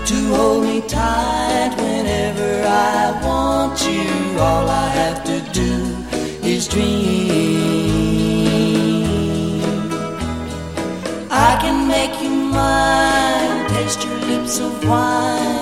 to hold me tight whenever I want you. All I have to do is dream. I can make you mine, taste your lips of wine,